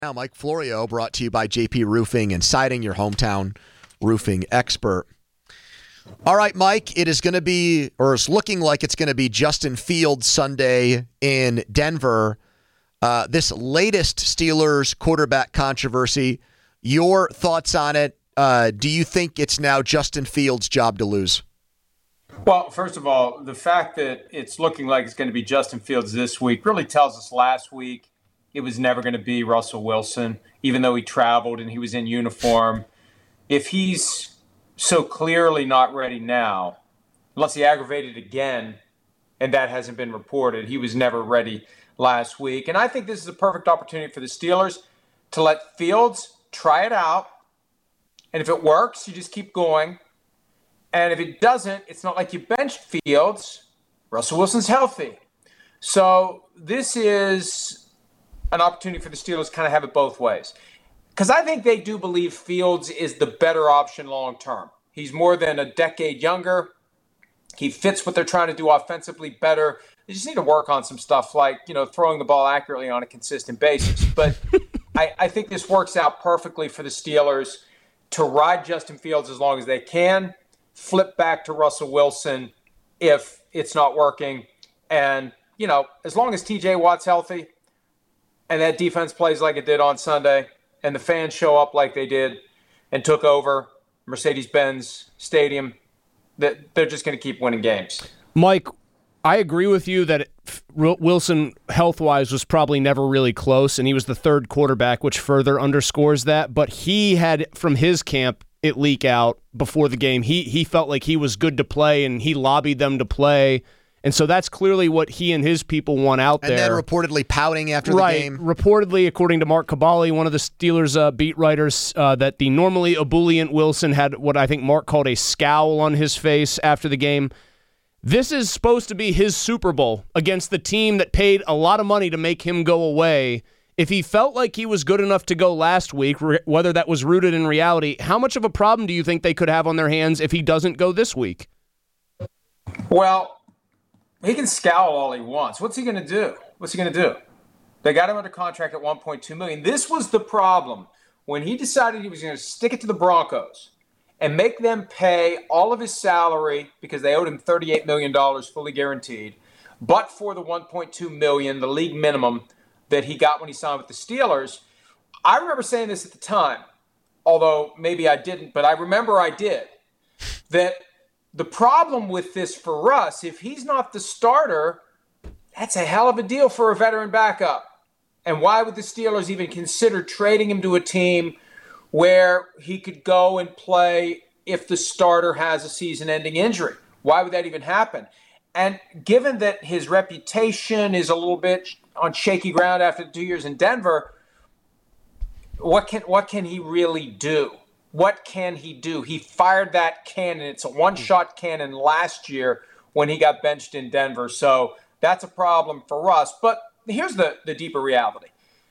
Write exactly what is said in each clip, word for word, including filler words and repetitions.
Now, Mike Florio, brought to you by J P Roofing and Siding, your hometown roofing expert. All right, Mike, it is going to be, or it's looking like it's going to be Justin Fields Sunday in Denver. Uh, this latest Steelers quarterback controversy, your thoughts on it? Uh, do you think it's now Justin Fields' job to lose? Well, first of all, the fact that it's looking like it's going to be Justin Fields this week really tells us last week it was never going to be Russell Wilson, even though he traveled and he was in uniform. If he's so clearly not ready now, unless he aggravated again, and that hasn't been reported, he was never ready last week. And I think this is a perfect opportunity for the Steelers to let Fields try it out. And if it works, you just keep going. And if it doesn't, it's not like you benched Fields. Russell Wilson's healthy. So this is an opportunity for the Steelers to kind of have it both ways. Because I think they do believe Fields is the better option long term. He's more than a decade younger. He fits what they're trying to do offensively better. They just need to work on some stuff like, you know, throwing the ball accurately on a consistent basis. But I, I think this works out perfectly for the Steelers to ride Justin Fields as long as they can, flip back to Russell Wilson if it's not working. And, you know, as long as T J Watt's healthy, and that defense plays like it did on Sunday, and the fans show up like they did and took over Mercedes-Benz Stadium, that they're just going to keep winning games. Mike, I agree with you that Wilson, health-wise, was probably never really close, and he was the third quarterback, which further underscores that. But he had, from his camp, it leak out before the game. He he felt like he was good to play, and he lobbied them to play. And so that's clearly what he and his people want out there. And then reportedly pouting after right. the game. Reportedly, according to Mark Cabali, one of the Steelers uh, beat writers, uh, that the normally ebullient Wilson had what I think Mark called a scowl on his face after the game. This is supposed to be his Super Bowl against the team that paid a lot of money to make him go away. If he felt like he was good enough to go last week, whether that was rooted in reality, how much of a problem do you think they could have on their hands if he doesn't go this week? Well, he can scowl all he wants. What's he going to do? What's he going to do? They got him under contract at one point two million dollars. This was the problem. When he decided he was going to stick it to the Broncos and make them pay all of his salary because they owed him thirty-eight million dollars fully guaranteed, but for the one point two million dollars, the league minimum that he got when he signed with the Steelers. I remember saying this at the time, although maybe I didn't, but I remember I did, that the problem with this for us, if he's not the starter, that's a hell of a deal for a veteran backup. And why would the Steelers even consider trading him to a team where he could go and play if the starter has a season-ending injury? Why would that even happen? And given that his reputation is a little bit on shaky ground after two years in Denver, what can what can he really do? What can he do? He fired that cannon. It's a one-shot cannon last year when he got benched in Denver. So that's a problem for us. But here's the, the deeper reality.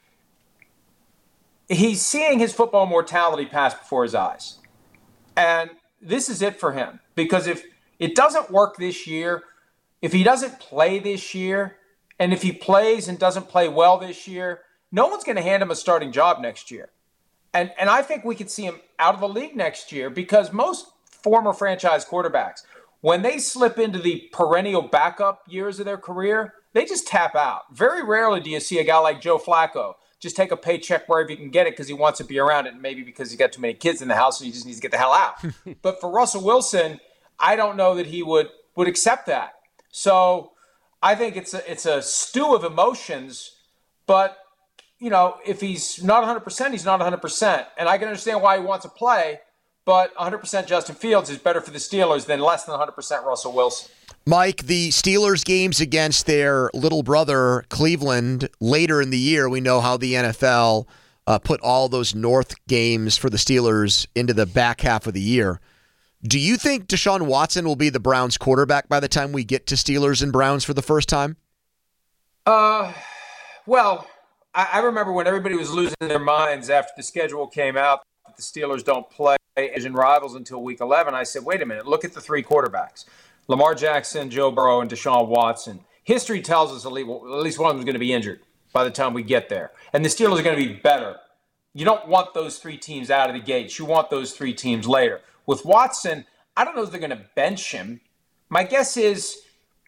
He's seeing his football mortality pass before his eyes. And this is it for him. Because if it doesn't work this year, if he doesn't play this year, and if he plays and doesn't play well this year, no one's going to hand him a starting job next year. And and I think we could see him out of the league next year because most former franchise quarterbacks, when they slip into the perennial backup years of their career, they just tap out. Very rarely do you see a guy like Joe Flacco just take a paycheck wherever he can get it because he wants to be around it, and maybe because he's got too many kids in the house and he just needs to get the hell out. But for Russell Wilson, I don't know that he would, would accept that. So I think it's a, it's a stew of emotions, but you know, if he's not one hundred percent, he's not one hundred percent. And I can understand why he wants to play, but one hundred percent Justin Fields is better for the Steelers than less than one hundred percent Russell Wilson. Mike, the Steelers games against their little brother, Cleveland, later in the year, we know how the N F L uh, put all those North games for the Steelers into the back half of the year. Do you think Deshaun Watson will be the Browns quarterback by the time we get to Steelers and Browns for the first time? Uh, well, I, I remember when everybody was losing their minds after the schedule came out that the Steelers don't play Asian rivals until week eleven. I said, wait a minute, look at the three quarterbacks. Lamar Jackson, Joe Burrow, and Deshaun Watson. History tells us at least one of them is going to be injured. by the time we get there. And the Steelers are going to be better. You don't want those three teams out of the gates. You want those three teams later. With Watson, I don't know if they're going to bench him. My guess is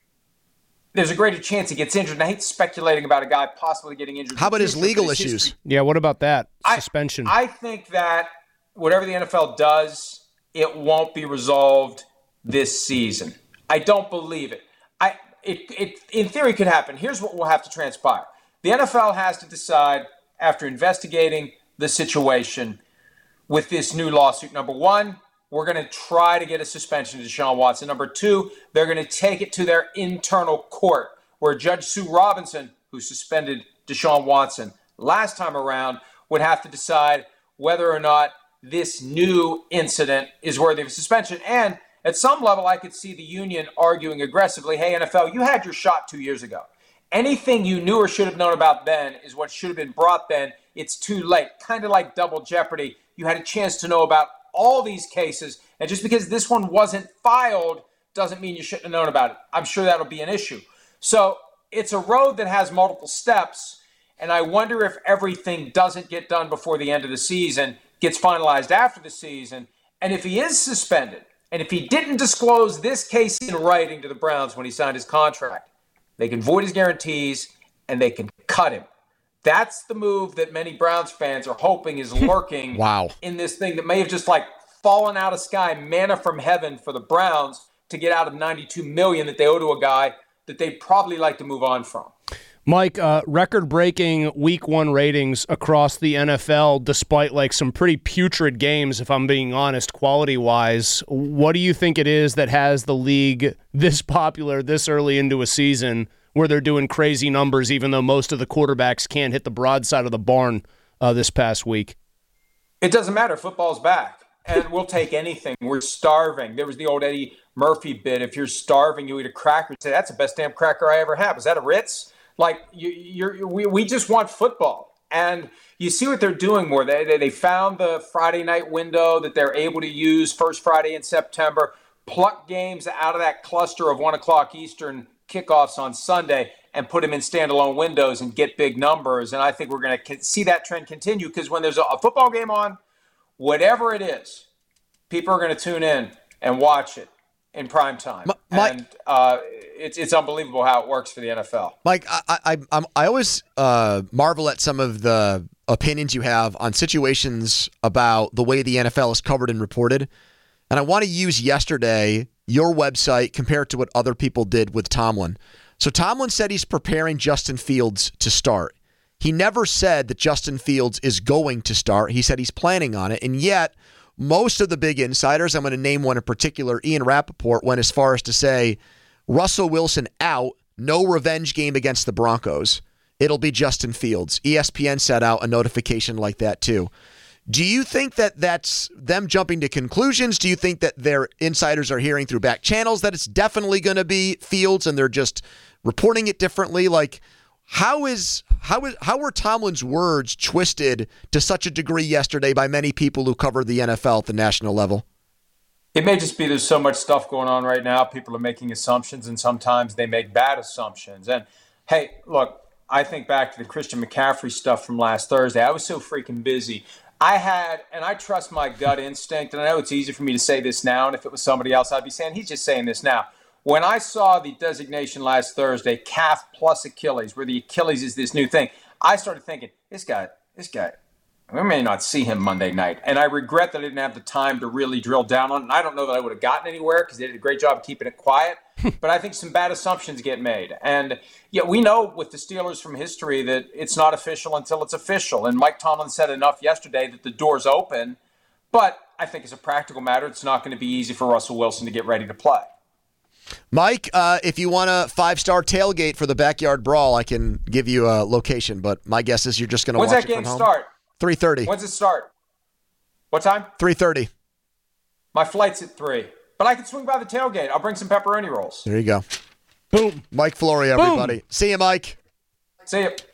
there's a greater chance he gets injured. And I hate speculating about a guy possibly getting injured. How about his legal his issues? History. Yeah, what about that? I, Suspension. I think that whatever the N F L does, it won't be resolved this season. I don't believe it. I it, it in theory could happen. Here's what will have to transpire. The N F L has to decide after investigating the situation with this new lawsuit. Number one, we're going to try to get a suspension to Deshaun Watson. Number two, they're going to take it to their internal court where Judge Sue Robinson, who suspended Deshaun Watson last time around, would have to decide whether or not this new incident is worthy of a suspension. And at some level, I could see the union arguing aggressively, hey, N F L, you had your shot two years ago. Anything you knew or should have known about then is what should have been brought then. It's too late. Kind of like double jeopardy. You had a chance to know about all these cases, and just because this one wasn't filed doesn't mean you shouldn't have known about it. I'm sure that'll be an issue. So it's a road that has multiple steps, and I wonder if everything doesn't get done before the end of the season, gets finalized after the season, and if he is suspended, and if he didn't disclose this case in writing to the Browns when he signed his contract, they can void his guarantees, and they can cut him. That's the move that many Browns fans are hoping is lurking wow. in this thing that may have just like fallen out of sky, manna from heaven for the Browns to get out of ninety-two million dollars that they owe to a guy that they'd probably like to move on from. Mike, uh, record-breaking week one ratings across the N F L, despite like some pretty putrid games, if I'm being honest, quality-wise. What do you think it is that has the league this popular this early into a season where they're doing crazy numbers, even though most of the quarterbacks can't hit the broadside of the barn uh, this past week? It doesn't matter. Football's back, and we'll take anything. We're starving. There was the old Eddie Murphy bit. If you're starving, you eat a cracker. You say, that's the best damn cracker I ever had. Was that a Ritz? Like, you, you're, we, we just want football. And you see what they're doing more. They, they, they found the Friday night window that they're able to use, first Friday in September, pluck games out of that cluster of one o'clock Eastern kickoffs on Sunday and put them in standalone windows and get big numbers. And I think we're going to see that trend continue because when there's a, a football game on, whatever it is, people are going to tune in and watch it in prime time. My, and uh, it's it's unbelievable how it works for the N F L. Mike, I I I'm, I always uh, marvel at some of the opinions you have on situations about the way the N F L is covered and reported. And I want to use yesterday your website compared to what other people did with Tomlin. So Tomlin said he's preparing Justin Fields to start. He never said that Justin Fields is going to start. He said he's planning on it. And yet, most of the big insiders, I'm going to name one in particular, Ian Rappaport, went as far as to say, Russell Wilson out, no revenge game against the Broncos. It'll be Justin Fields. E S P N set out a notification like that too. Do you think that that's them jumping to conclusions? Do you think that their insiders are hearing through back channels that it's definitely going to be Fields and they're just reporting it differently? Like, how is how is how were Tomlin's words twisted to such a degree yesterday by many people who cover the N F L at the national level? It may just be there's so much stuff going on right now. People are making assumptions, and sometimes they make bad assumptions. And hey, look, I think back to the Christian McCaffrey stuff from last Thursday. I was so freaking busy. I had, and I trust my gut instinct, and I know it's easy for me to say this now, and if it was somebody else, I'd be saying, he's just saying this now. When I saw the designation last Thursday, calf plus Achilles, where the Achilles is this new thing, I started thinking, this guy, this guy, we may not see him Monday night. And I regret that I didn't have the time to really drill down on it. And I don't know that I would have gotten anywhere because they did a great job of keeping it quiet. But I think some bad assumptions get made. And yeah, we know with the Steelers from history that it's not official until it's official. And Mike Tomlin said enough yesterday that the door's open. But I think as a practical matter, it's not going to be easy for Russell Wilson to get ready to play. Mike, uh, if you want a five-star tailgate for the Backyard Brawl, I can give you a location. But my guess is you're just going to watch it from home. When's that game start? three thirty. When's it start? What time? three thirty. My flight's at three. But I can swing by the tailgate. I'll bring some pepperoni rolls. There you go. Boom. Mike Florio, everybody. Boom. See you, Mike. See you.